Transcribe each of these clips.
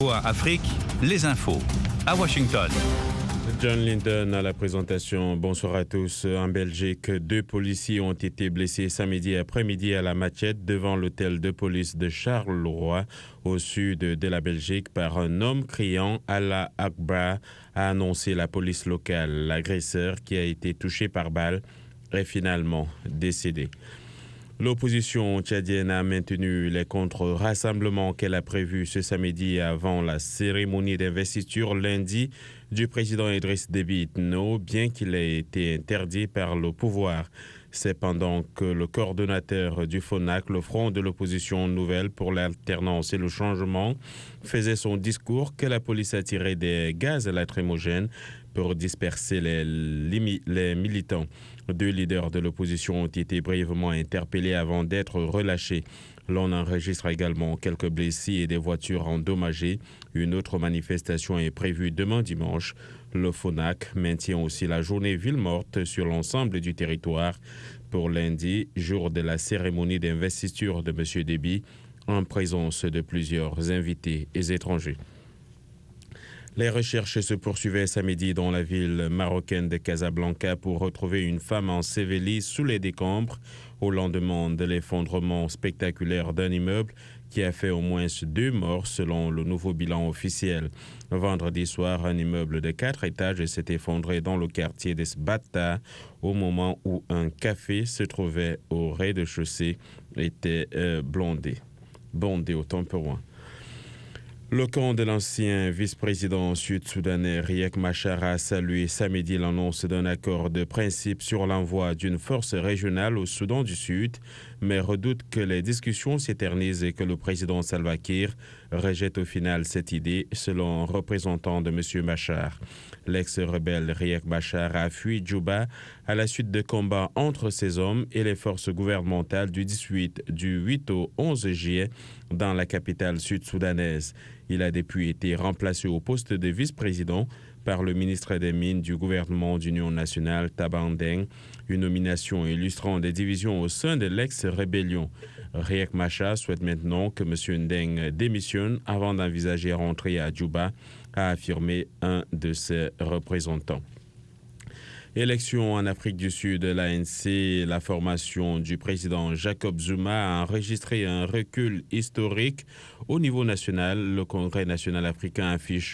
Afrique, les infos. À Washington. John Linden à la présentation. Bonsoir à tous. En Belgique, 2 policiers ont été blessés samedi après-midi à la machette devant l'hôtel de police de Charleroi, au sud de la Belgique, par un homme criant « Allah Akbar », a annoncé la police locale. L'agresseur, qui a été touché par balle, est finalement décédé. L'opposition tchadienne a maintenu les contre-rassemblements qu'elle a prévus ce samedi avant la cérémonie d'investiture lundi du président Idriss Déby Itno, bien qu'il ait été interdit par le pouvoir. C'est pendant que le coordonnateur du FONAC, le Front de l'opposition nouvelle pour l'alternance et le changement, faisait son discours que la police a tiré des gaz lacrymogènes pour disperser les militants. 2 leaders de l'opposition ont été brièvement interpellés avant d'être relâchés. L'on enregistre également quelques blessés et des voitures endommagées. Une autre manifestation est prévue demain dimanche. Le FONAC maintient aussi la journée ville morte sur l'ensemble du territoire pour lundi, jour de la cérémonie d'investiture de M. Déby, en présence de plusieurs invités et étrangers. Les recherches se poursuivaient samedi dans la ville marocaine de Casablanca pour retrouver une femme ensevelie sous les décombres au lendemain de l'effondrement spectaculaire d'un immeuble qui a fait au moins 2 morts selon le nouveau bilan officiel. Vendredi soir, un immeuble de 4 étages s'est effondré dans le quartier de Sbata au moment où un café se trouvait au rez-de-chaussée était bondé autant pour moi. Le camp de l'ancien vice-président sud-soudanais Riek Machar a salué samedi l'annonce d'un accord de principe sur l'envoi d'une force régionale au Soudan du Sud, mais redoute que les discussions s'éternisent et que le président Salva Kiir rejette au final cette idée, selon un représentant de M. Machar. L'ex-rebelle Riek Machar a fui Djouba à la suite de combats entre ses hommes et les forces gouvernementales du 8 au 11 juillet dans la capitale sud-soudanaise. Il a depuis été remplacé au poste de vice-président par le ministre des Mines du gouvernement d'Union nationale, Taban Deng, une nomination illustrant des divisions au sein de l'ex-rébellion. Riek Machar souhaite maintenant que M. Ndeng démissionne avant d'envisager rentrer à Djouba, a affirmé un de ses représentants. Élection en Afrique du Sud, l'ANC, la formation du président Jacob Zuma a enregistré un recul historique au niveau national. Le Congrès national africain affiche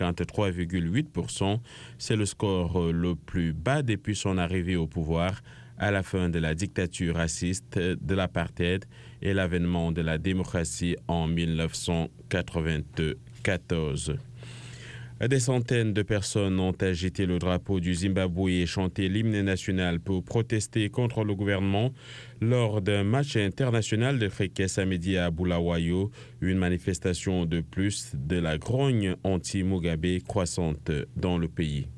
53,8%. C'est le score le plus bas depuis son arrivée au pouvoir à la fin de la dictature raciste de l'apartheid et l'avènement de la démocratie en 1994. Des centaines de personnes ont agité le drapeau du Zimbabwe et chanté l'hymne national pour protester contre le gouvernement lors d'un match international de cricket samedi à Bulawayo, une manifestation de plus de la grogne anti-Mugabe croissante dans le pays.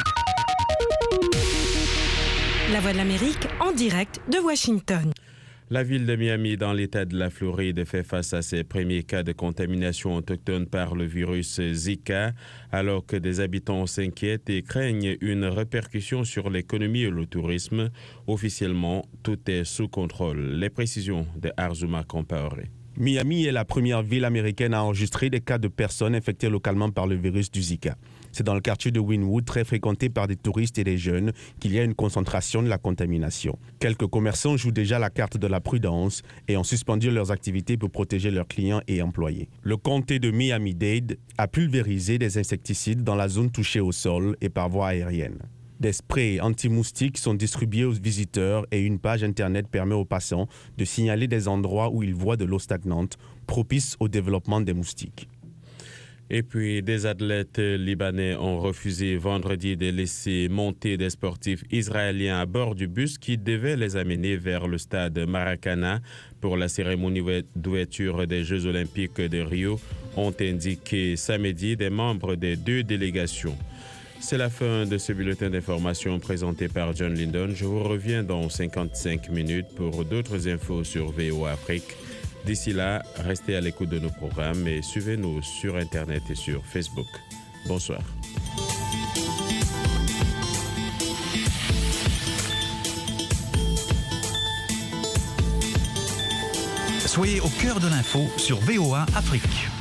La Voix de l'Amérique en direct de Washington. La ville de Miami, dans l'État de la Floride, fait face à ses premiers cas de contamination autochtone par le virus Zika, alors que des habitants s'inquiètent et craignent une répercussion sur l'économie et le tourisme. Officiellement, tout est sous contrôle. Les précisions de Arzuma Compaoré. Miami est la première ville américaine à enregistrer des cas de personnes infectées localement par le virus du Zika. C'est dans le quartier de Wynwood, très fréquenté par des touristes et des jeunes, qu'il y a une concentration de la contamination. Quelques commerçants jouent déjà la carte de la prudence et ont suspendu leurs activités pour protéger leurs clients et employés. Le comté de Miami-Dade a pulvérisé des insecticides dans la zone touchée au sol et par voie aérienne. Des sprays anti-moustiques sont distribués aux visiteurs et une page Internet permet aux passants de signaler des endroits où ils voient de l'eau stagnante, propice au développement des moustiques. Et puis, des athlètes libanais ont refusé vendredi de laisser monter des sportifs israéliens à bord du bus qui devait les amener vers le stade Maracana pour la cérémonie d'ouverture des Jeux olympiques de Rio, ont indiqué samedi des membres des 2 délégations. C'est la fin de ce bulletin d'information présenté par John Linden. Je vous reviens dans 55 minutes pour d'autres infos sur VOA Afrique. D'ici là, restez à l'écoute de nos programmes et suivez-nous sur Internet et sur Facebook. Bonsoir. Soyez au cœur de l'info sur VOA Afrique.